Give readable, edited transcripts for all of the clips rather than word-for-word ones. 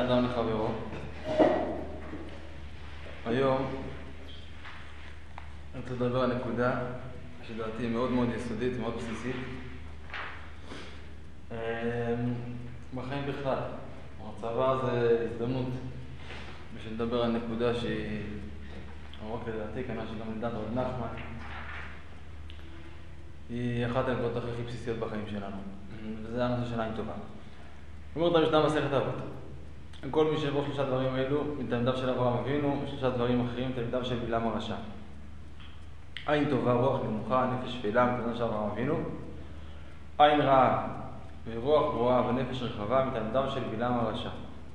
אדם לחברו. היום אני רוצה לדבר על נקודה שדעתי מאוד מאוד יסודית, מאוד בסיסית בחיים בכלל. הצבא זה הזדמנות בשביל לדבר על נקודה שהיא רק לדעתי, כנראה שגם לדעת רב נחמן, היא אחת הנקודות הכי בסיסיות בחיים שלנו, וזה הנושא של עין טובה. אומר את המשנה מסכת אבות. כל מי שיבוא שלושה דברים האלו מתלמידיו של אברהם אבינו, שלושה דברים אחרים מתלמידיו של בלעם הרשע. עין טובה, רוח נמוכה, נפש שפלה מתלמידיו של אברהם אבינו. עין רעה ורוח גרועה ונפש רחבה מתלמידיו של בלעם הרשע.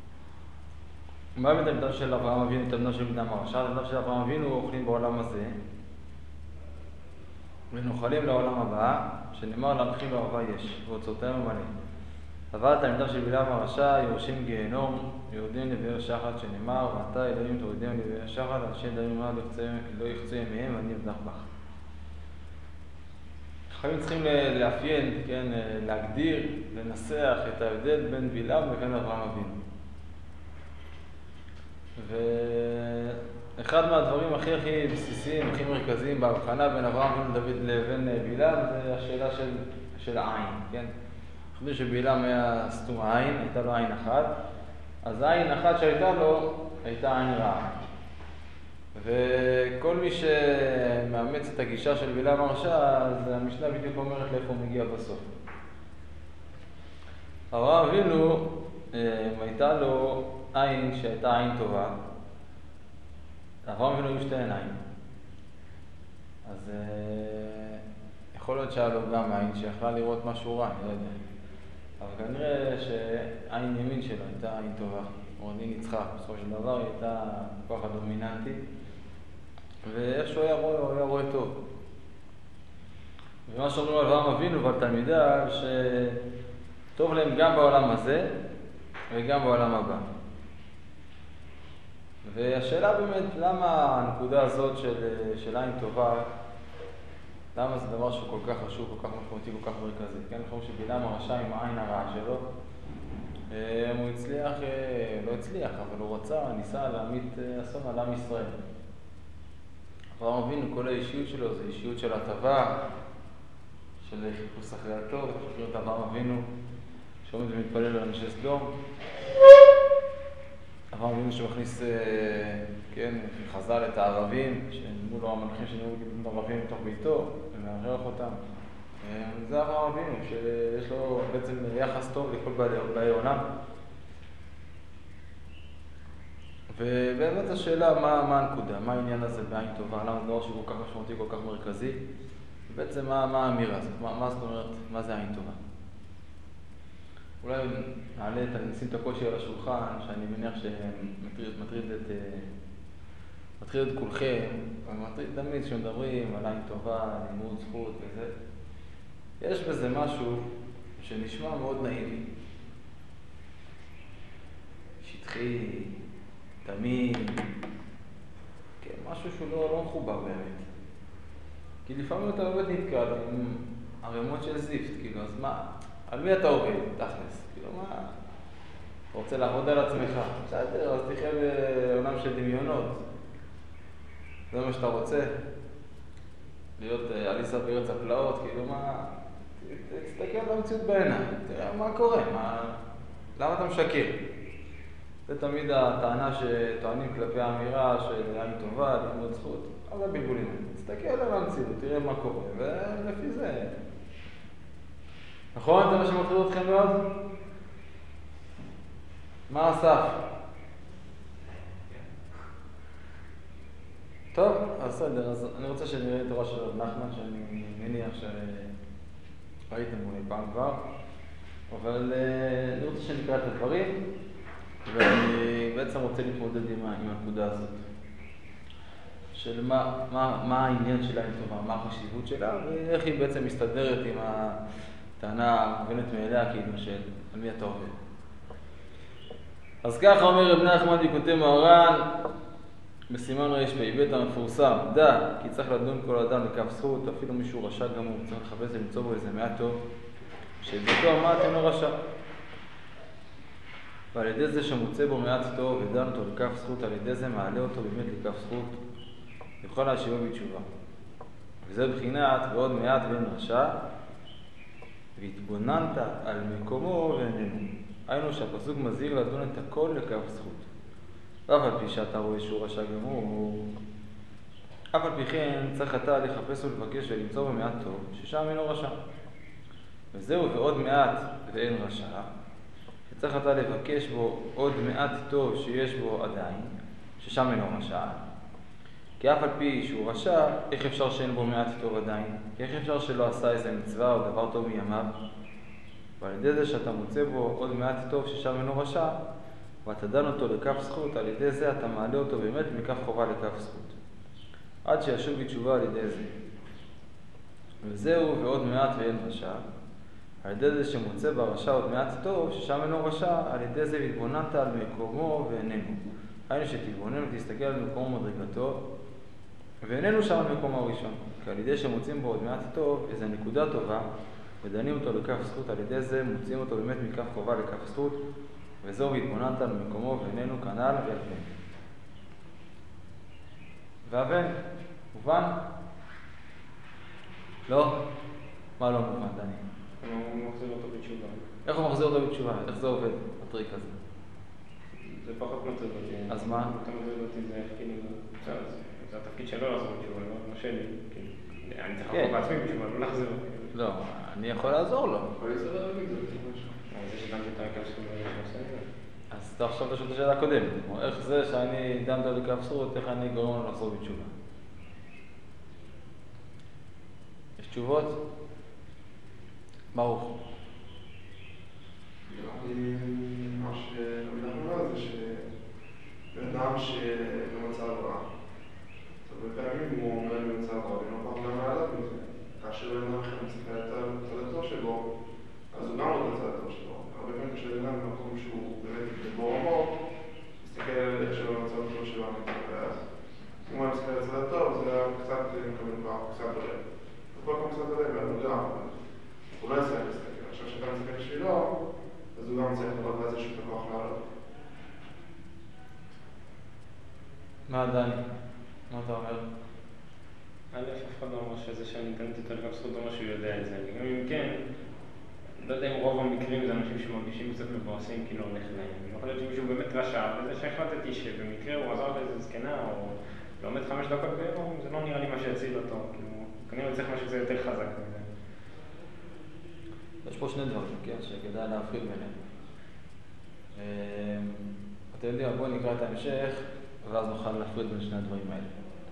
מה מתלמידיו של אברהם אבינו מתלמידיו של בלעם הרשע? מתלמידיו של אברהם אבינו אוכלים בעולם הזה ונוחלים לעולם הבא, שנאמר להרחיב אהבה יש ואוצרותיהם מלא. אבל תלמידיו של בלעם הרשע יורשים גיהנום, יורדים לבאר שחת, שנאמר ואתה אלוהים תורידם לבאר שחת, אנשי דמים מה לא יחצו ימיהם ואני אבדח בך. חייבים צריכים לאפיין, כן, להגדיר, לנסח את ההבדל בין בלעם לבין אברהם אבינו. ואחד מהדברים הכי בסיסיים, הכי מרכזיים בהבחנה בין אברהם אבינו לבין בלעם זה השאלה של העין, כן? חושבים שבלעם היה סתום העין, הייתה לו עין אחת, אז העין אחת שהייתה לו הייתה עין רעה. וכל מי שמאמץ את הגישה של בלעם הרשע, אז המשנה בדיוק אומרת לאיפה הוא מגיע בסוף. אברהם אבינו, הייתה לו עין שהייתה עין טובה. אברהם אבינו היו שתי עיניים. אז יכול להיות שהיה לו גם עין שיכלה לראות משהו רע, אני לא יודע. אבל כנראה שעין ימין שלו הייתה עין טובה. היא ניצחה, בסופו של דבר היא הייתה הכוח הדומיננטי. ואיכשהו היה רואה טוב. ומה שאומרים על אברהם אבינו ועל תלמידיו, שטוב להם גם בעולם הזה וגם בעולם הבא. והשאלה באמת, למה הנקודה הזאת של עין טובה, למה זה דבר שהוא כל כך חשוב, כל כך משמעותי, כל כך מרכזי? כן, אנחנו שבלעם הרשע עם העין הרעה שלו, הוא הצליח, לא הצליח, אבל הוא ניסה להמיט אסון על עם ישראל. אברהם אבינו, כל האישיות שלו זה אישיות של הטבה, של חיפוש אחרי הטוב. חוקרים את אברהם אבינו שעומד ומתפלל על אנשי סדום. אברהם אבינו שמכניס, כן, חז"ל את הערבים, שמול המלכים שנראו את הערבים מתוך ביתו, ומארח אותם. זה אברהם אבינו, שיש לו בעצם יחס טוב לכל בעלי עולם. ובאמת השאלה, מה הנקודה? מה העניין הזה בעין טובה? למה זה דבר שהוא כל כך משמעותי, כל כך מרכזי? ובעצם מה האמירה הזאת? מה זאת אומרת, מה זה עין טובה? אולי נשים את הקושי על השולחן, שאני מניח שמטריד את כולכם, ומטריד תמיד שמדברים על עין טובה, לימוד, זכות וזה. יש בזה משהו שנשמע מאוד נאיבי. שטחי, תמים, כן, משהו שהוא לא מחובר באמת. כי לפעמים אתה באמת נתקל עם ערימות של זיפט, כאילו, אז מה? על מי אתה עובד? תכלס. כאילו, מה? אתה רוצה לעבוד על עצמך? בסדר, אז תחיה בעולם של דמיונות. זה מה שאתה רוצה? להיות אליסה בארץ הפלאות, כאילו, מה? תסתכל במציאות בעיניים, תראה מה קורה, למה אתה משקר? זה תמיד הטענה שטוענים כלפי האמירה של עין טובה, לימוד זכות, אבל בלבולים. תסתכל על המציאות, תראה מה קורה, ולפי זה. נכון? זה מה שמטריד אתכם מאוד? מה אסף? טוב, אז בסדר, אז אני רוצה שנראה את תורה של רב נחמן, שאני מניח שראיתם אולי פעם כבר, אבל אני רוצה שנקרא את הדברים, ואני בעצם רוצה להתמודד עם הנקודה הזאת. של מה העניין של עין טובה, מה החשיבות שלה, ואיך היא בעצם מסתדרת עם הטענה המובנת מאליה, כאילו של על מי אתה עובד. אז ככה אומר רב נחמן דיקוטי מהר"ן, בסימן רפ"ב המפורסם, דע כי צריך לדון כל אדם לכף זכות, אפילו מישהו רשע גמור, צריך לחפש למצוא בו איזה מעט טוב, שבביתו אמרת אינו רשע. ועל ידי זה שמוצא בו מעט טוב ודן אותו לכף זכות, על ידי זה מעלה אותו באמת לכף זכות, יוכל להשיבו בתשובה. וזה בחינת ועוד מעט ואין רשע, והתבוננת על מקומו ואיננו. היינו שהפסוק מזהיר לדון את הכל לכף זכות. אף על פי שאתה רואה שהוא רשע גמור, אף על פי כן צריך אתה לחפש ולבקש ולמצוא במעט טוב, ששם אינו רשע. וזהו ועוד מעט ואין רשע, שצריך אתה לבקש בו עוד מעט טוב שיש בו עדיין, ששם אינו רשע. כי אף על פי שהוא רשע, איך אפשר שאין בו מעט טוב עדיין? איך אפשר שלא עשה איזה מצווה או דבר טוב מימיו? ועל ידי זה שאתה מוצא בו עוד מעט טוב ששם אינו רשע, ואתה דן אותו לכף זכות, על ידי זה אתה מעלה אותו באמת מכף חובה לכף זכות. עד שישוב בתשובה על ידי זה. וזהו ועוד מעט ואין רשע, על ידי זה שמוצא ברשע עוד מעט טוב ששם אינו רשע, על ידי זה התבוננת על מקומו ואיננו. היינו שתתבונן ותסתכל על מקומו מדרגתו, ואיננו שם על מקומו הראשון. כי על ידי שמוצאים בו עוד מעט טוב איזו נקודה טובה, ודנים אותו לכף זכות, על ידי זה מוצאים אותו באמת מכף חובה לכף זכות, וזהו והתבוננת על מקומו ואיננו כנ"ל והבן. והבן, מובן? לא? מה לא מובן, דני? הוא מחזיר אותו בתשובה. איך הוא מחזיר אותו בתשובה? איך זה עובד, הטריק הזה? זה פחות מטריד אותי. אז מה? אתה מטריד אותי, זה כאילו... זה התפקיד שלו לעזור בתשובה, לא שלי. אני צריך לחזור בעצמי בתשובה, לא להחזיר אותי. לא, אני יכול לעזור לו. יכול לסדר על זה משהו. זה שדמתי את הרקע שלו שעושה את זה. אז אתה עכשיו תשאל את השאלה הקודמת. איך זה שאני דמת לכף זכות, איך אני גורם לו לחזור בתשובה? יש תשובות? ברוך. מה שאנחנו אומרים זה שבן אדם שבמצב רע, הרבה פעמים הוא אומר במצב רע, ונוכל גם מעליו מזה. כאשר בן אדם אחר מסתכל את הצד הטוב שבו, אז הוא גם לא את הצד הטוב שלו. הרבה פעמים כשבן אדם במקום שהוא באמת בור עמוק, מסתכל על איך שלו במצב הטוב שלו ואז אם הוא מסתכל על הצד הטוב, זה קצת מקבל כבר, קצת עולה. וכל פעם קצת עולה, ואז הוא גם, הוא לא יצטרך להסתכל. עכשיו שאתה מסתכל בשבילו, אז הוא גם צריך לראות ואז יש את הכוח לעלות. מה עדיין? מה אתה אומר? אף אחד לא אומר שזה שאני נתנת יותר לכף זכות, לא אומר שהוא יודע את זה. גם אם כן, לא יודע אם רוב המקרים זה אנשים שמרגישים קצת מבואסים כאילו הולך להם. יכול להיות שמישהו באמת רשע, וזה שהחלטתי שבמקרה הוא עזר לאיזה זקנה או לומד 5 דקות ביום, זה לא נראה לי מה שיציל אותו. כנראה צריך משהו שזה יותר חזק מזה. יש פה שני דברים, כן, שכדאי להפריד ביניהם. אתם יודעים, בואו נקרא את ההמשך, ואז נוכל להפריד בין שני הדברים האלה.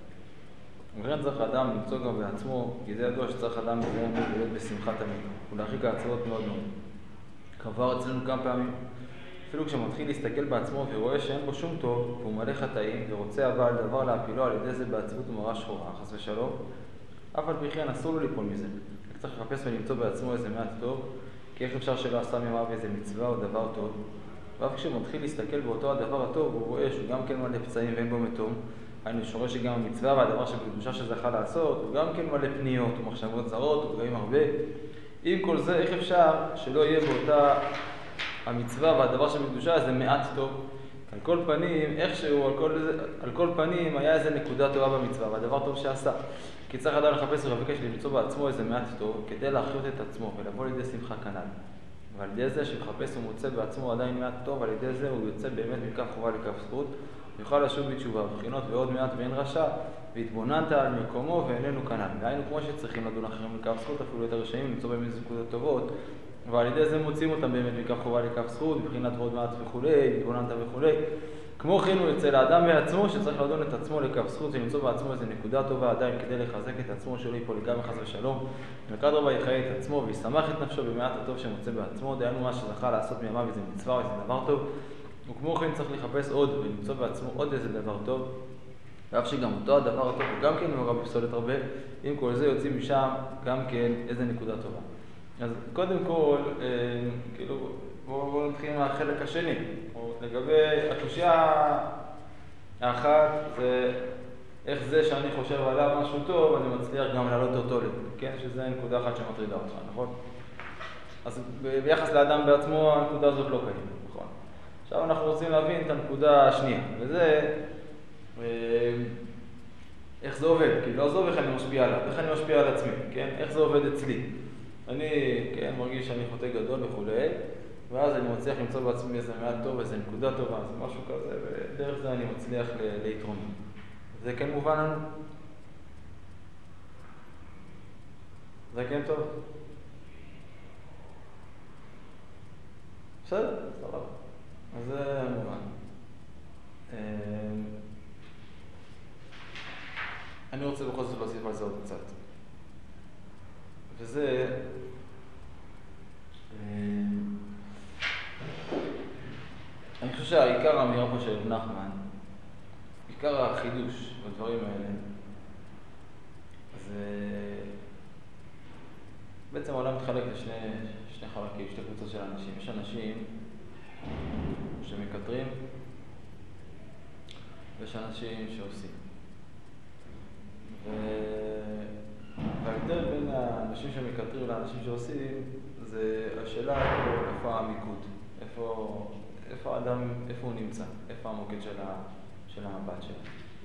וכן צריך אדם למצוא גם בעצמו, כי זה ידוע שצריך אדם לזיין ולהיות בשמחת תמיד, ולהרחיק העצבות מאוד מאוד. קבר אצלנו כמה פעמים, אפילו כשמתחיל להסתכל בעצמו ורואה שאין בו שום טוב, והוא מלא חטאים, ורוצה אבל דבר להפילו על ידי זה בעצבות ומראה שחורה, חס ושלום, אף על פי כן אסור לו ליפול מזה. צריך לחפש ולמצוא בעצמו איזה מעט טוב, כי איך אפשר שלא עשה מימיו איזה מצווה או דבר טוב, ואף כשהוא מתחיל להסתכל באותו הדבר הטוב, הוא רואה שהוא גם כן מלא פצעים ואין בו מתום, היינו שורש שגם המצווה והדבר שבקדושה שזכה לעשות, הוא גם כן מלא פניות ומחשבות זרות ופגעים הרבה. עם כל זה, איך אפשר שלא יהיה באותה המצווה והדבר שבקדושה איזה מעט טוב? על כל פנים, איכשהו, על כל פנים היה איזה נקודה טובה במצווה והדבר טוב שעשה. כי צריך עדיין לחפש ולבקש למצוא בעצמו איזה מעט טוב כדי להחיות את עצמו ולבוא לידי שמחה כנ"ל. ועל ידי זה שמחפש ומוצא בעצמו עדיין מעט טוב, על ידי זה הוא יוצא באמת מכף חובה לכף זכות, ויוכל לשוב בתשובה, בחינות ועוד מעט ואין רשע, והתבוננת על מקומו ואיננו כנ"ל. והיינו כמו שצריכים לדון אחרים לכף זכות, אפילו את הרשעים למצוא בהם איזה נקודות טובות, ועל ידי זה מוצאים אותם באמת מכף חובה לכף זכות, בחינת ועוד מעט וכולי, התבוננת וכולי. כמו כן הוא יוצא לאדם בעצמו שצריך לדון את עצמו לכף זכות ולמצוא בעצמו איזו נקודה טובה עדיין כדי לחזק את עצמו שלא ייפול לגמרי חס ושלום. וכד רבה יחיה את עצמו וישמח את נפשו במעט הטוב שמוצא בעצמו, דהיינו מה שזכה לעשות מימיו איזה מצווה או איזה דבר טוב. וכמו כן צריך לחפש עוד ולמצוא בעצמו עוד איזה דבר טוב, ואף שגם אותו הדבר הטוב הוא גם כן מעורב בפסולת הרבה, עם כל זה יוצאים משם גם כן איזה נקודה טובה. אז קודם כל, כאילו, בואו נתחיל מהחלק השני. לגבי הקושיה האחת, זה איך זה שאני חושב עליו משהו טוב, אני מצליח גם להעלות אותו לב, כן? שזה נקודה אחת שמטרידה אותך, נכון? אז ביחס לאדם בעצמו, הנקודה הזאת לא קיימת, נכון? עכשיו אנחנו רוצים להבין את הנקודה השנייה, וזה איך זה עובד, כי לא עזוב איך אני משפיע עליו, איך אני משפיע על עצמי, כן? איך זה עובד אצלי. אני, כן, מרגיש שאני חוטא גדול וכולי, ואז אני מצליח למצוא בעצמי איזה מעט טוב, איזה נקודה טובה, זה משהו כזה, ודרך זה אני מצליח להתרומם. זה כן מובן לנו? זה כן טוב? בסדר, סבבה. אז זה מובן. אני רוצה בכל זאת להוסיף על זה עוד קצת. וזה... אני חושב שהעיקר האמירה פה של נחמן, עיקר החידוש בדברים האלה, זה... בעצם העולם מתחלק לשני חלקים, שתי קבוצות של אנשים. יש אנשים שמקטרים, ויש אנשים שעושים. וההבדל בין האנשים שמקטרים לאנשים שעושים, זה השאלה איפה המיקוד, איפה האדם, איפה הוא נמצא, איפה המוקד של המבט שלו.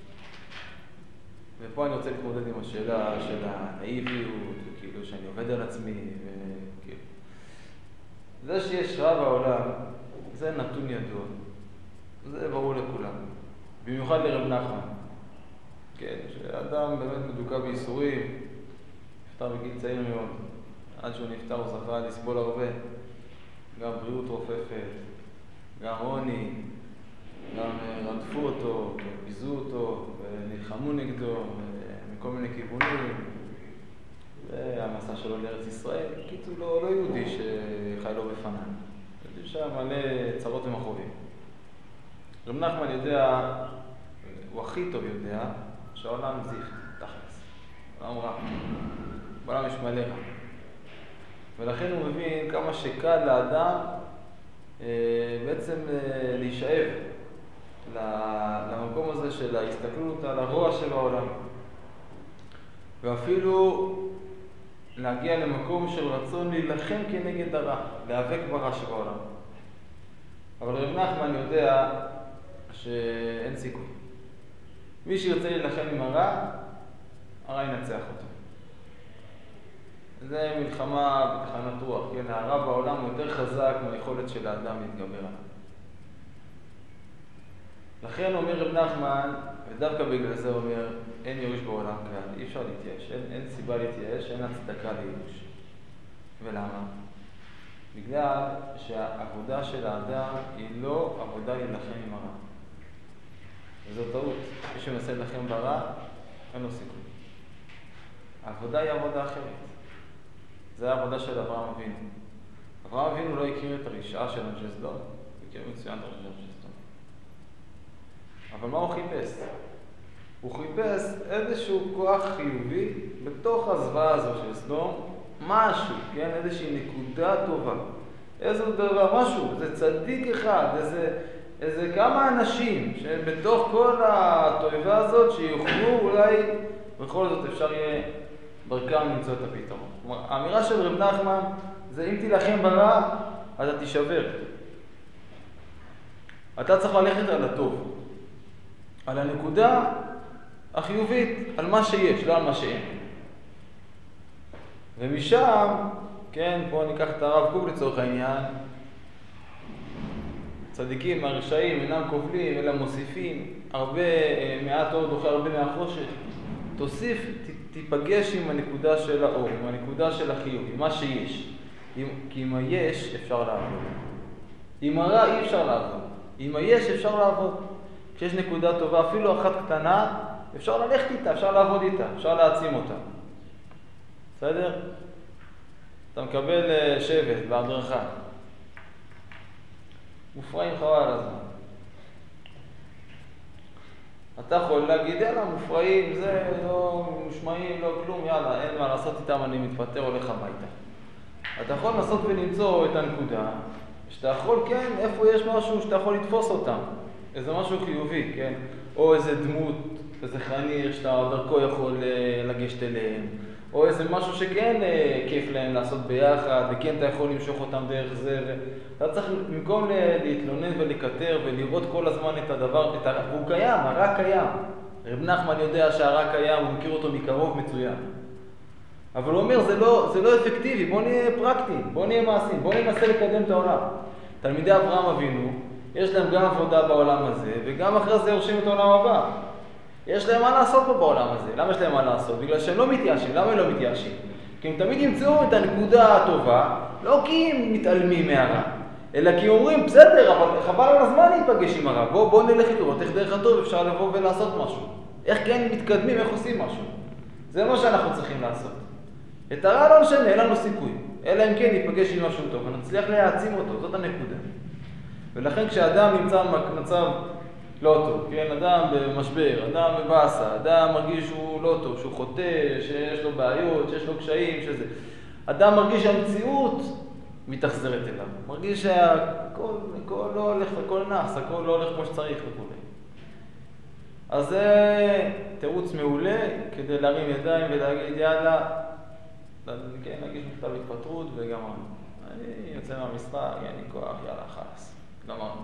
ופה אני רוצה להתמודד עם השאלה של הנאיביות, כאילו שאני עובד על עצמי, וכאילו. זה שיש רע בעולם, זה נתון ידוע. זה ברור לכולם. במיוחד לרב נחמן. כן, שאדם באמת מדוכא בייסורים, נפטר בגיל צעיר מאוד. עד שהוא נפטר הוא זכה לסבול הרבה. גם בריאות רופפת, גם עוני, גם רדפו אותו, ביזו אותו, ונלחמו נגדו מכל מיני כיוונים. והמסע שלו לארץ ישראל, קיצור לא יהודי שחי לו בפנן. יהודי שהיה מלא צרות ומכאובים. רב נחמן יודע, הוא הכי טוב יודע, שהעולם זיף, תכלס. העולם רע. בעולם יש מלא רע. ולכן הוא מבין כמה שקל לאדם בעצם להישאב למקום הזה של ההסתכלות על הרוע שבעולם. ואפילו להגיע למקום של רצון להילחם כנגד הרע, להיאבק ברע שבעולם. אבל רב נחמן יודע שאין סיכוי. מי שירצה להילחם עם הרע, הרע ינצח אותו. זה מלחמה בתחנת רוח, כן? הרע בעולם הוא יותר חזק מהיכולת של האדם להתגבר עליו. לכן אומר רב נחמן, ודווקא בגלל זה אומר, אין ייאוש בעולם כלל, אי אפשר להתייאש, אין סיבה להתייאש, אין הצדקה לייאוש. ולמה? בגלל שהעבודה של האדם היא לא עבודה להילחם עם הרע. וזו טעות. מי שמנסה להילחם ברע, אין לו סיכוי. העבודה היא עבודה אחרת. זה העבודה של אברהם אבינו. אברהם אבינו לא הכיר את הרשעה של אנשי סדום, הוא הכיר מצוין את הרשעה של סדום. אבל מה הוא חיפש? הוא חיפש איזשהו כוח חיובי בתוך הזוועה הזו של סדום, משהו, כן? איזושהי נקודה טובה. איזה דבר, משהו, זה צדיק אחד, איזה כמה אנשים שבתוך כל התועבה הזאת שיוכלו אולי בכל זאת אפשר יהיה דרכם למצוא את הפתרון. כלומר, האמירה של רב נחמן זה אם תילחם ברע, אתה תישבר. אתה צריך ללכת על הטוב, על הנקודה החיובית, על מה שיש, לא על מה שאין. ומשם, כן, פה ניקח את הרב קוק לצורך העניין, צדיקים, הרשעים, אינם כובלים, אלא מוסיפים, מעט אור דוחה הרבה מהחושך. תוסיף, תיפגש עם הנקודה של האור, עם הנקודה של החיוב, עם מה שיש. כי עם היש אפשר לעבוד. עם הרע אי אפשר לעבוד. עם היש אפשר לעבוד. כשיש נקודה טובה, אפילו אחת קטנה, אפשר ללכת איתה, אפשר לעבוד איתה, אפשר להעצים אותה. בסדר? אתה מקבל שבט בהדרכה. מופרעים חבל על הזמן. אתה יכול להגיד, יאללה, מופרעים, זה לא מושמעים, לא כלום, יאללה, אין מה לעשות איתם, אני מתפטר, הולך הביתה. אתה יכול לנסות ולמצוא את הנקודה, שאתה יכול, כן, איפה יש משהו שאתה יכול לתפוס אותם. איזה משהו חיובי, כן? או איזה דמות, איזה חניר שאתה דרכו יכול לגשת אליהם, או איזה משהו שכן כיף להם לעשות ביחד, וכן אתה יכול למשוך אותם דרך זה, אתה צריך במקום להתלונן ולקטר ולראות כל הזמן את הדבר, הוא קיים, הרע קיים. רב נחמן יודע שהרע קיים, הוא מכיר אותו מקרוב מצוין. אבל הוא אומר, זה לא אפקטיבי, בוא נהיה פרקטיים, בוא נהיה מעשים, בוא ננסה לקדם את העולם. תלמידי אברהם אבינו, יש להם גם עבודה בעולם הזה, וגם אחרי זה יורשים את העולם הבא. יש להם מה לעשות פה בעולם הזה. למה יש להם מה לעשות? בגלל שהם לא מתייאשים. למה הם לא מתייאשים? כי הם תמיד ימצאו את הנקודה הטובה, לא כי הם מתעלמים מהרע, אלא כי אומרים, בסדר, אבל חבל על הזמן להיפגש עם הרע. בוא נלך איתו, איך דרך הטוב אפשר לבוא ולעשות משהו. איך כן מתקדמים, איך עושים משהו. זה מה שאנחנו צריכים לעשות. את הרע לא משנה, אין לנו סיכוי. אלא אם כן ניפגש עם משהו טוב, ונצליח להעצים אותו, זאת הנקודה. ולכן כשאדם נמצא במצב לא טוב, כן? אדם במשבר, אדם בבאסה, אדם מרגיש שהוא לא טוב, שהוא חוטא, שיש לו בעיות, שיש לו קשיים, שזה. אדם מרגיש שהמציאות מתאכזרת אליו. מרגיש שהכל לא הולך, הכל נח, הכל לא הולך כמו שצריך וכו'. אז זה תירוץ מעולה כדי להרים ידיים ולהגיד יאללה, כן, להגיש מכתב התפטרות וגמרנו. אני יוצא מהמשחק, אין לי כוח, יאללה, חלס. גמרנו.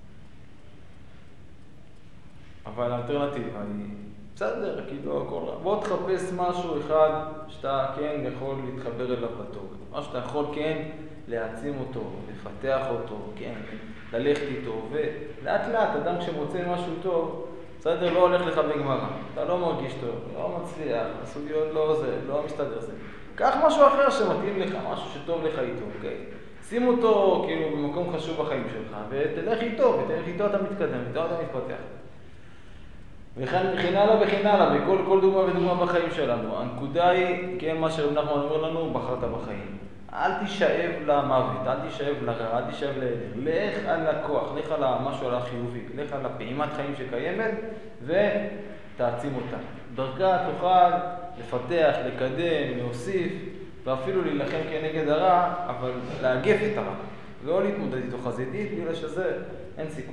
אבל האלטרנטיבה היא, בסדר, כאילו הכל רע. בוא תחפש משהו אחד שאתה כן יכול להתחבר אליו בטוב. מה שאתה יכול כן להעצים אותו, לפתח אותו, כן, ללכת איתו. ולאט לאט, אדם כשמוצא משהו טוב, בסדר, לא הולך לך בגמרא. אתה לא מרגיש טוב, לא מצליח, הסוגיות לא מסתדר זה. קח משהו אחר שמתאים לך, משהו שטוב לך איתו, אוקיי? שים אותו כאילו במקום חשוב בחיים שלך, ותלך איתו, אתה מתקדם, איתו אתה מתפתח. וכן הלאה, בכל דוגמה ודוגמה בחיים שלנו. הנקודה היא, כן, מה שרב נחמן אומר לנו, בחרת בחיים. אל תישאב למוות, אל תישאב לרע, אל תישאב לך על הכוח, לך על משהו על החיובי, לך על הפעימת חיים שקיימת, ותעצים אותה. דרכה תוכל לפתח, לקדם, להוסיף, ואפילו להילחם כנגד הרע, אבל להגף את הרע. לא להתמודד איתו חזיתית, בגלל שזה אין סיכוי.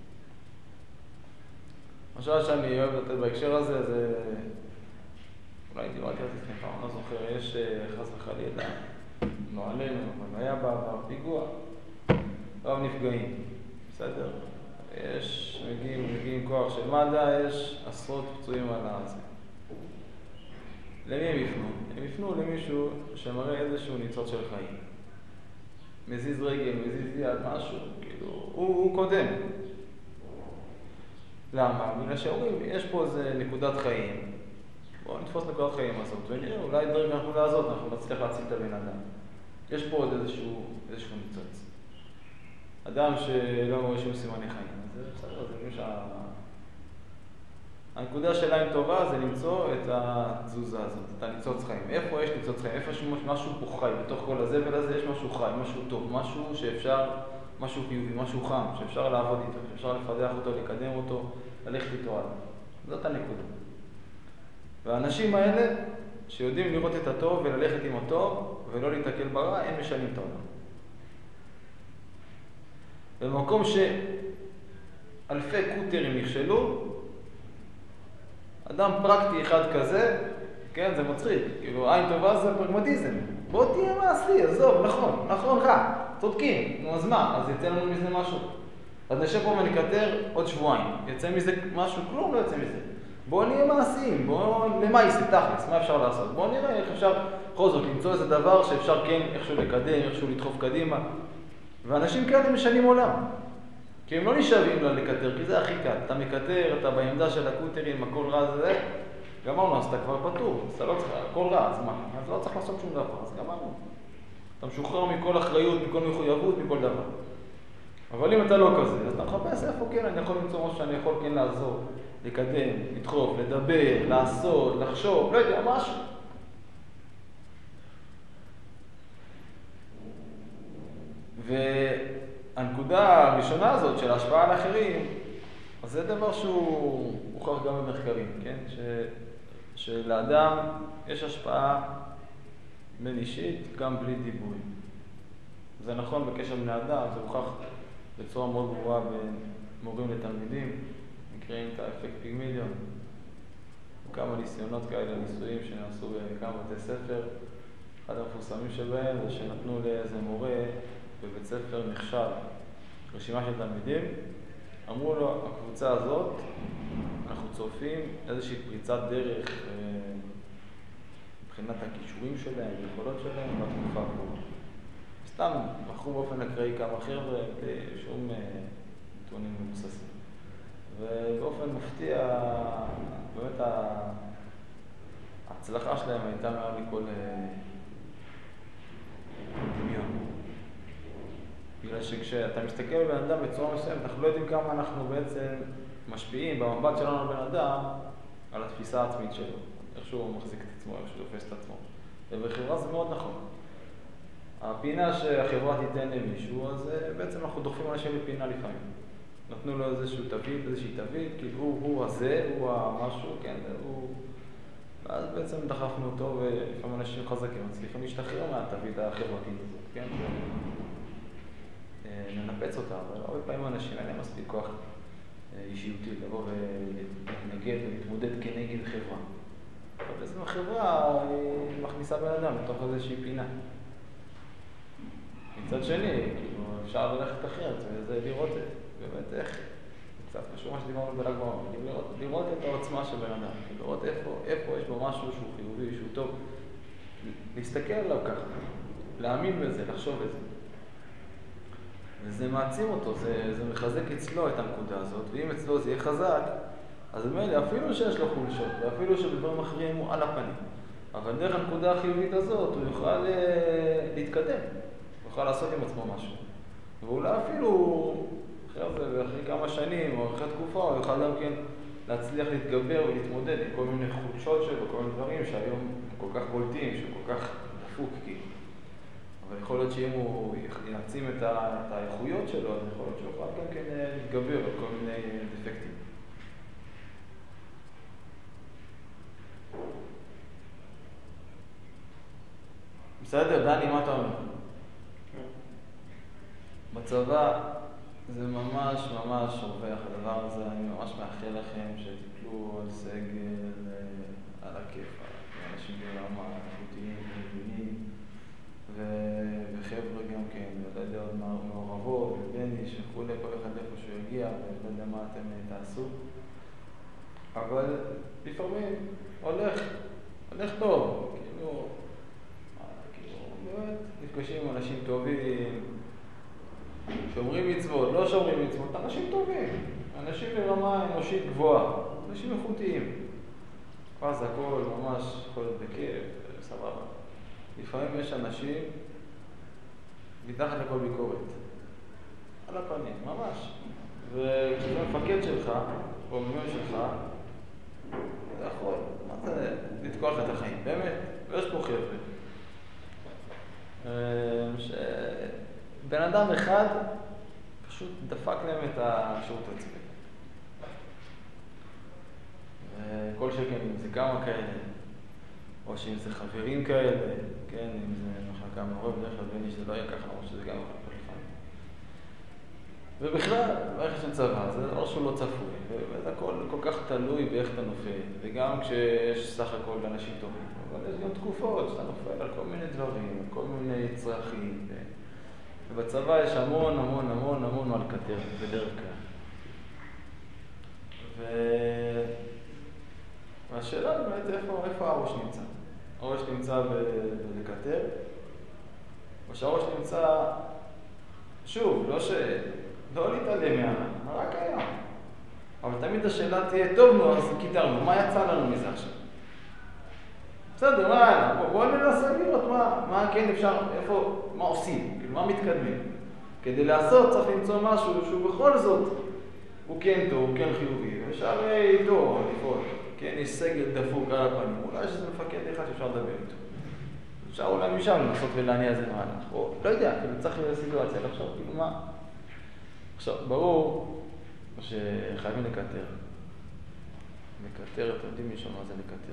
משל שאני אוהב לתת בהקשר הזה, זה... אולי דיברתי על זה לפני פעם, לא זוכר, יש חס וחלילה, לא עלינו, אבל היה בפיגוע, רב נפגעים, בסדר? מגיעים כוח של מד"א, יש עשרות פצועים על הזה. למי הם יפנו? הם יפנו למישהו שמראה איזשהו ניצוץ של חיים. מזיז רגל, מזיז יד, משהו, כאילו, הוא קודם. למה? בגלל שאומרים, יש פה איזה נקודת חיים. בואו נתפוס נקודת חיים הזאת, ונראה, אולי דרך הנקודה הזאת אנחנו נצליח להציל את הבן אדם. יש פה עוד איזשהו ניצוץ. אדם שלא מראה שום סימני חיים. זה בסדר, זה מי הנקודה שלה אם טובה זה למצוא את התזוזה הזאת, את הניצוץ חיים. איפה יש ניצוץ חיים? איפה יש משהו פה חי? בתוך כל הזבל הזה יש משהו חי, משהו טוב, משהו שאפשר, משהו חיובי, משהו חם, שאפשר לעבוד איתו, שאפשר לפתח אותו, לקדם אותו, ללכת איתו עליו. זאת הנקודה. והאנשים האלה שיודעים לראות את הטוב וללכת עם הטוב ולא להתקל ברע, הם משנים את העולם. במקום שאלפי קוטרים נכשלו, אדם פרקטי אחד כזה, כן, זה מצחיק, כאילו עין טובה זה פרגמטיזם. בוא תהיה מעשי, עזוב, נכון, רע, צודקים, נו אז מה, אז יצא לנו מזה משהו. אז נשב פה ונקטר עוד שבועיים, יצא מזה משהו, כלום לא יצא מזה. בוא נהיה מעשיים, למה יעשה תכלס, מה אפשר לעשות? בוא נראה איך אפשר בכל זאת למצוא איזה דבר שאפשר כן איכשהו לקדם, איכשהו לדחוף קדימה. ואנשים כאלה משנים עולם. כי הם לא נשאבים לה לקטר, כי זה הכי קל. אתה מקטר, אתה בעמדה של הקוטרים, הכל רע זה, גמרנו, אז אתה כבר פטור, אז אתה לא צריך, הכל רע, אז מה? אז לא צריך לעשות שום דבר, אז גמרנו. אתה משוחרר מכל אחריות, מכל מחויבות, מכל דבר. אבל אם אתה לא כזה, אז אתה מחפש איפה כן, אני יכול למצוא משהו שאני יכול כן לעזור, לקדם, לדחוף, לדבר, לעשות, לחשוב, לא יודע, משהו. והנקודה הראשונה הזאת של ההשפעה על האחרים, אז זה דבר שהוא הוכח גם במחקרים, כן? שלאדם יש השפעה בין אישית גם בלי דיבורים. זה נכון בקשר בני אדם, זה הוכח בצורה מאוד ברורה בין מורים לתלמידים, נקראים את האפקט פיגמיליון. כמה ניסיונות כאלה, ניסויים שנעשו בכמה בתי ספר. אחד המפורסמים שבהם זה שנתנו לאיזה מורה בבית ספר נכשל רשימה של תלמידים, אמרו לו, הקבוצה הזאת, אנחנו צופים איזושהי פריצת דרך מבחינת הכישורים שלהם, היכולות שלהם בתקופה הקרובה. סתם בחרו באופן אקראי כמה חבר'ה, בלי שום נתונים מבוססים. ובאופן מפתיע, באמת ההצלחה שלהם הייתה מעל מכל דמיון. בגלל שכשאתה מסתכל על בן אדם בצורה מסוימת, אנחנו לא יודעים כמה אנחנו בעצם משפיעים במבט שלנו על בן אדם על התפיסה העצמית שלו, איך שהוא מחזיק את עצמו, איך שהוא תופס את עצמו. ובחברה זה מאוד נכון. הפינה שהחברה תיתן למישהו, אז בעצם אנחנו דוחפים אנשים לפינה לפעמים. נתנו לו איזושהי תווית, כאילו הוא הזה, הוא המשהו, כן, הוא... ואז בעצם דחפנו אותו, ולפעמים אנשים חזקים מצליחים להשתחרר מהתווית החברתית הזאת, כן? ננפץ אותה, אבל הרבה פעמים אנשים אין להם מספיק כוח אישיותי לבוא ולהתנגד ולהתמודד כנגד חברה. אבל בעצם החברה היא מכניסה בן אדם לתוך איזושהי פינה. מצד שני, כאילו, אפשר ללכת אחרת, וזה לראות באמת איך, קצת קשור מה שדיברנו בל"ג בעומר, לראות את העוצמה של בן אדם, לראות איפה יש בו משהו שהוא חיובי, שהוא טוב, להסתכל עליו ככה, להאמין בזה, לחשוב בזה. וזה מעצים אותו, זה מחזק אצלו את הנקודה הזאת, ואם אצלו זה יהיה חזק, אז מילא, אפילו שיש לו חולשות, ואפילו שבדברים אחרים הוא על הפנים, אבל דרך הנקודה החיובית הזאת הוא יוכל להתקדם, הוא יוכל לעשות עם עצמו משהו. ואולי אפילו אחרי כמה שנים או אחרי תקופה הוא יוכל גם כן להצליח להתגבר ולהתמודד עם כל מיני חולשות שלו, כל מיני דברים שהיום הם כל כך בולטים, שהם כל כך דפוק כאילו. אבל יכול להיות שאם הוא יעצים את האיכויות שלו, אז יכול להיות שהוא יוכל גם כן להתגבר על כל מיני דפקטים. בסדר, דני, מה אתה אומר? בצבא זה ממש רווח הדבר הזה, אני ממש מאחל לכם שתיפלו על סגל, על הכיף, אנשים ברמה איכותיים ומבינים, וחבר'ה גם כן, לא יודע עוד מעורבות, ובני, שכחו לכל אחד איפה שהוא יגיע, ולא יודע מה אתם תעשו. אבל לפעמים הולך טוב, כאילו, באמת, נפגשים עם אנשים טובים, שומרים מצוות, לא שומרים מצוות, אנשים טובים, אנשים ברמה אנושית גבוהה, אנשים איכותיים. אז הכל ממש יכול להיות בכיף, סבבה. לפעמים יש אנשים מתחת לכל ביקורת, על הפנים, ממש. וכשזה מפקד שלך, או ממיון שלך, זה יכול, מה זה, לתקוע לך את החיים, באמת. ויש פה חבר'ה. בן אדם אחד פשוט דפק להם את השירות הצבאי. וכל שכן, אם זה כמה כאלה, או שאם זה חברים כאלה, כן, אם זה מחלקה מעורב, בדרך כלל בני שזה לא יהיה ככה, או שזה גם מחלקה לפעמים. ובכלל, מערכת של צבא, זה דבר שהוא לא צפוי, וזה הכל כל כך תלוי באיך אתה נופל, וגם כשיש סך הכל אנשים טובים, אבל יש גם תקופות שאתה נופל על כל מיני דברים, על כל מיני צרכים, ובצבא יש המון מה לקטר בדרך כלל. והשאלה באמת איפה הראש נמצא? הראש נמצא בלקטר, או שהראש נמצא, שוב, לא להתעלם מה רק היה. אבל תמיד השאלה תהיה, טוב נו, אז קיטרנו, מה יצא לנו מזה עכשיו? בסדר, בואו ננסה לראות מה כן אפשר, מה עושים, כאילו מה מתקדמים. כדי לעשות צריך למצוא משהו שהוא בכל זאת, הוא כן טוב, הוא כן חיובי, ואפשר איתו לפעול. כן, יש סגל דפוק על הפנים, אולי שזה מפקד אחד שאפשר לדבר איתו. אפשר אולי משם לנסות ולהניע איזה מהלך, או לא יודע, כאילו צריך לסיטואציה, לחשוב, כאילו מה? עכשיו, ברור שחייבים לקטר. לקטר, אתם יודעים מישהו מה זה לקטר?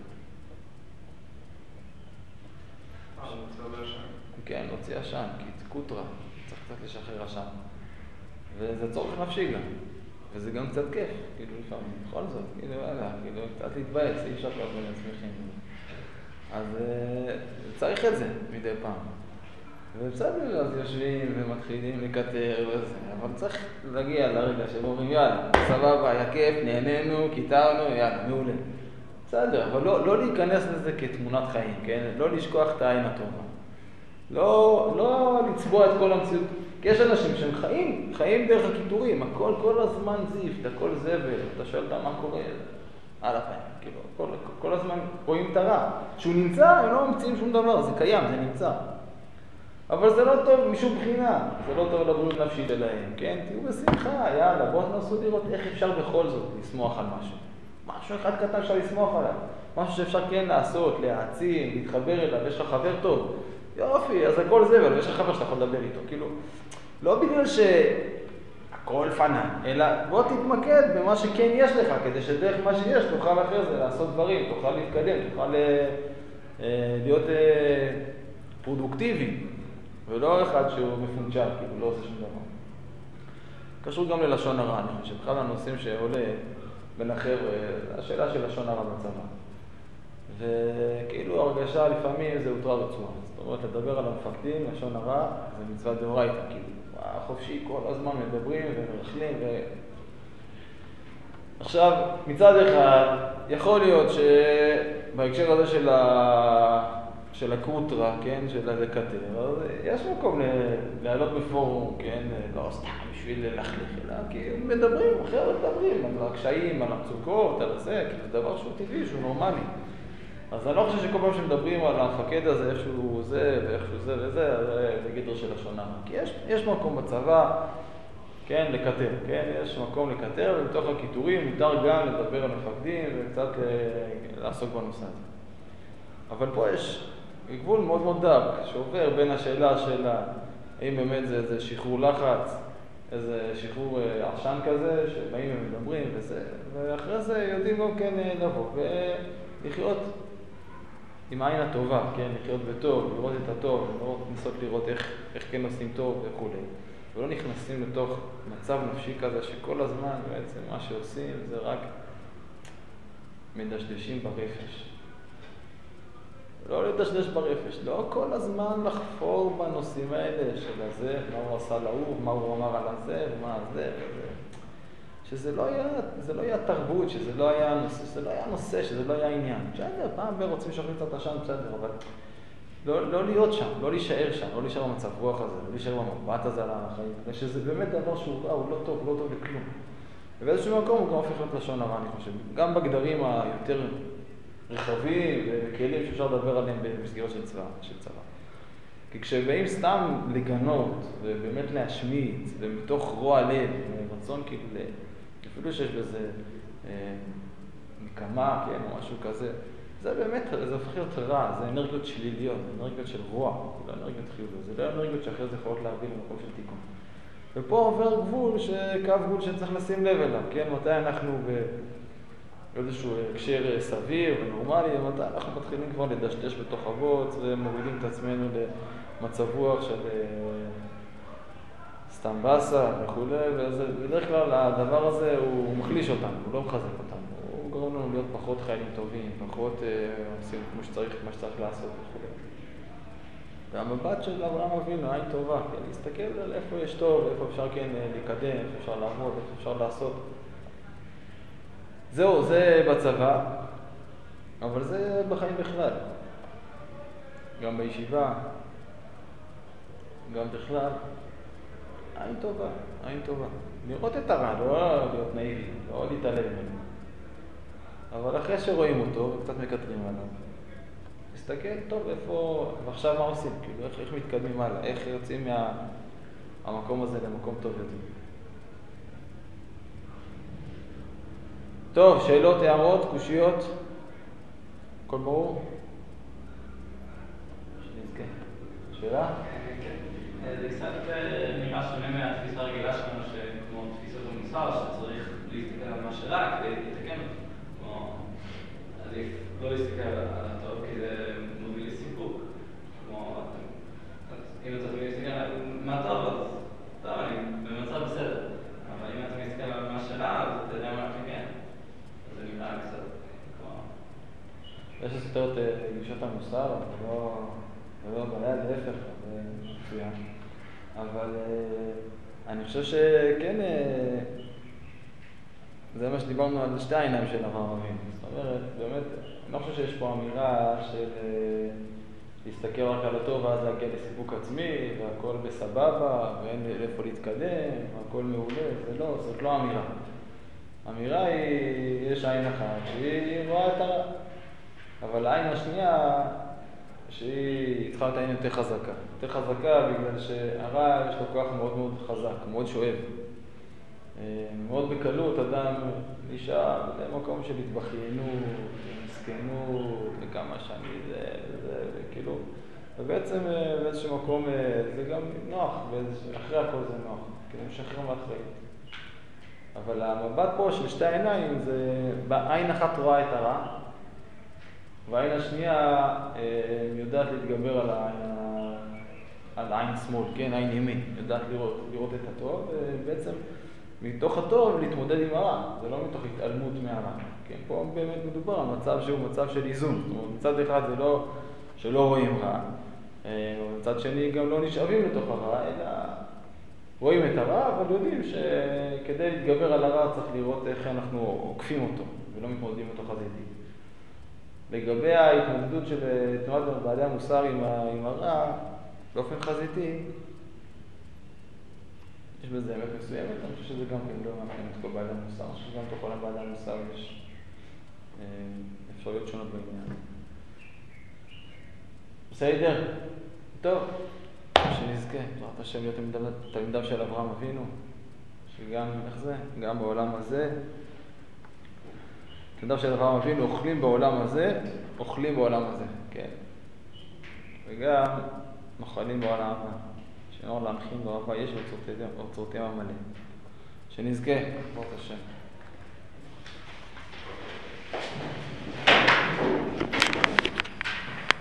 להוציא עשן. כן, להוציא עשן, כי זה קוטרה, צריך קצת לשחרר עשן. וזה צורך נפשי גם. וזה גם קצת כיף, כאילו לפעמים, בכל זאת, כאילו, כאילו, קצת להתבאס, אי אפשר כל הזמן שמחים. אז צריך את זה מדי פעם. ובסדר, אז יושבים ומתחילים לקטר וזה, אבל צריך להגיע לרגע שבו אומרים, יאללה, סבבה, היה כיף, נהנינו, קיטרנו, יאללה, מעולה. בסדר, אבל לא להיכנס לזה כתמונת חיים, כן? לא לשכוח את העין הטובה. לא לצבוע את כל המציאות. כי יש אנשים שהם חיים דרך הקיטורים, הכל כל הזמן זיפט, הכל זבל, אתה שואל אותם מה קורה על החיים, כאילו, כל הזמן רואים את הרע. כשהוא נמצא, הם לא ממציאים שום דבר, זה קיים, זה נמצא. אבל זה לא טוב משום בחינה, זה לא טוב לבריאות נפשית שלהם, כן? תהיו בשמחה, יאללה, בואו תנסו לראות איך אפשר בכל זאת לשמוח על משהו. משהו אחד קטן אפשר לשמוח עליו, משהו שאפשר כן לעשות, להעצים, להתחבר אליו, יש לך חבר טוב. יופי, אז הכל זה, אבל יש לך חבר שאתה יכול לדבר איתו, כאילו, לא בגלל שהכל פנה, אלא בוא תתמקד במה שכן יש לך, כדי שדרך מה שיש תוכל אחרי זה לעשות דברים, תוכל להתקדם, תוכל להיות פרודוקטיבי, ולא אחד שהוא מפונצ'ר, כאילו, לא עושה שום דבר. קשור גם ללשון הרע, אני חושב, אחד הנושאים שעולה בין אחר, השאלה של לשון הרע בצבא. וכאילו הרגשה לפעמים זה הותרה רצועה. זאת אומרת, לדבר על המפקדים, לשון הרע, זה מצווה דאורייתא, כאילו, חופשי כל הזמן מדברים ומרחלים עכשיו, מצד אחד, יכול להיות שבהקשר הזה של הקוטרה, כן, של הלקטר, אז יש מקום לעלות בפורום, כן, לא סתם בשביל ללכלך, אלא כי מדברים, אחרת מדברים על הקשיים, על המצוקות, על זה, כי זה דבר שהוא טבעי, שהוא נורמלי. אז אני לא חושב שכל פעם שמדברים על המפקד הזה, איכשהו זה ואיכשהו זה וזה, זה גדר של לשון הרע. כי יש מקום בצבא, כן, לקטר, כן, יש מקום לקטר, ובתוך הקיטורים מותר גם לדבר על מפקדים וקצת לעסוק בנושא הזה. אבל פה יש גבול מאוד מאוד דק, שעובר בין השאלה של האם באמת זה איזה שחרור לחץ, איזה שחרור עשן כזה, שבאים ומדברים וזה, ואחרי זה יודעים גם כן לבוא ולחיות עם העין הטובה, כן, לחיות בטוב, לראות את הטוב, לנסות לראות איך כן עושים טוב וכו'. ולא נכנסים לתוך מצב נפשי כזה שכל הזמן בעצם מה שעושים זה רק מדשדשים ברפש. לא לדשדש ברפש, לא כל הזמן לחפור בנושאים האלה של הזה, מה הוא עשה להוא, מה הוא אמר על הזה ומה זה וזה. שזה לא היה תרבות, שזה לא היה נושא, שזה לא היה עניין. בסדר, פעם רוצים לשחרר קצת עשן, בסדר, אבל לא להיות שם, לא להישאר שם, לא להישאר במצב רוח הזה, לא להישאר במבט הזה על החיים, ושזה באמת דבר שהוא רע, הוא לא טוב לכלום. ובאיזשהו מקום הוא גם הופך להיות לשון הרע, אני חושב. גם בגדרים היותר רחבים וכלים שאפשר לדבר עליהם במסגרת של צבא. כי כשבאים סתם לגנות ובאמת להשמיץ, ומתוך רוע לב, רצון כאילו, אפילו שיש בזה נקמה, כן, או משהו כזה, זה באמת, זה הופך להיות רע, זה אנרגיות שליליות, זה אנרגיות של רוע, זה לא אנרגיות חיוביות, זה לא אנרגיות שאחרי זה יכולות להביא למקום של תיקון. ופה עובר גבול, קו גבול שצריך לשים לב אליו, כן? מתי אנחנו באיזשהו הקשר סביר ונורמלי, ומתי אנחנו מתחילים כבר לדשדש בתוך הבוץ ומורידים את עצמנו למצב רוח של סתם בסה וכו', ובדרך כלל הדבר הזה הוא מחליש אותנו, הוא לא מחזק אותנו. הוא גורם לנו להיות פחות חיילים טובים, פחות עושים כמו שצריך, מה שצריך לעשות וכו'. והמבט של אברהם אבינו, עין טובה, כן, להסתכל על איפה יש טוב, איפה אפשר כן להיקדם, איפה אפשר לעבוד, איפה אפשר לעשות. זהו, זה בצבא, אבל זה בחיים בכלל. גם בישיבה, גם בכלל. עין טובה, עין טובה. לראות את הרע, לא להיות נאיבי, לא להתעלם ממנו. אבל אחרי שרואים אותו, קצת מקטרים עליו. תסתכל, טוב, איפה, ועכשיו מה עושים? כאילו, איך מתקדמים הלאה? איך יוצאים מהמקום הזה למקום טוב יותר? טוב, שאלות, הערות, קושיות? הכל ברור? שנזכה. שאלה? זה קצת נראה שונה מהתפיסה הרגילה שלנו, כמו תפיסות המוסר, שצריך להסתכל על מה שרע כדי לתקן אותו. כמו, עדיף לא להסתכל על הטוב, כי זה מוביל לסיפוק. כמו, אם אתה מסתכל על מה טוב, אז טוב, אני במצב בסדר. אבל אם אתה מסתכל על מה שרע, סותר את גישת המוסר, אבל לא בעיה, להפך, זה מצוין. אבל אני חושב שכן, זה מה שדיברנו על שתי העיניים של אברהם אבינו. זאת אומרת, באמת, אני לא חושב שיש פה אמירה של להסתכל רק על הטוב ואז להגיע לסיפוק עצמי, והכל בסבבה, ואין איפה להתקדם, והכל מעולה, זאת לא אמירה. האמירה היא, יש עין אחת שהיא רואה את הרע, אבל העין השנייה שהיא צריכה להיות עין יותר חזקה. יותר חזקה בגלל שהרע יש לו כוח מאוד מאוד חזק, מאוד שואב. מאוד בקלות אדם נשאר למקום של התבחיינות, מסכנות, וכמה שאני וכאילו, ובעצם באיזשהו מקום זה גם נוח, אחרי הכל זה נוח, כאילו משחרר מאחריות. אבל המבט פה של שתי העיניים זה, בעין אחת רואה את הרע, והעין השנייה יודעת להתגבר על עין שמאל, כן, עין ימין, יודעת לראות את הטוב, ובעצם מתוך הטוב להתמודד עם הרע, זה לא מתוך התעלמות מהרע. כן, פה באמת מדובר על מצב שהוא מצב של איזון, זאת אומרת, מצד אחד זה לא שלא רואים רע, מצד שני גם לא נשאבים לתוך הרע, אלא רואים את הרע, אבל יודעים שכדי להתגבר על הרע צריך לראות איך אנחנו עוקפים אותו, ולא מתמודדים אותו חזיתי. לגבי ההתמודדות של תנועת בעלי המוסר עם הרע, באופן חזיתי, יש בזה אמת מסוימת, אני חושב שזה גם כן לא מאפיין את כל בעלי המוסר, אני חושב שגם תוך עולם בעלי המוסר יש אפשרויות שונות בעניין. בסדר? טוב, שנזכה, בעזרת השם להיות תלמידיו של אברהם אבינו, שגם איך זה, גם בעולם הזה, תלמידיו של אברהם אבינו אוכלים בעולם הזה, אוכלים בעולם הזה, כן. וגם נאכלים בעולם הבא. שנור להנחים באהבה יש אוצרותיהם המלא. שנזכה, בעזרת השם.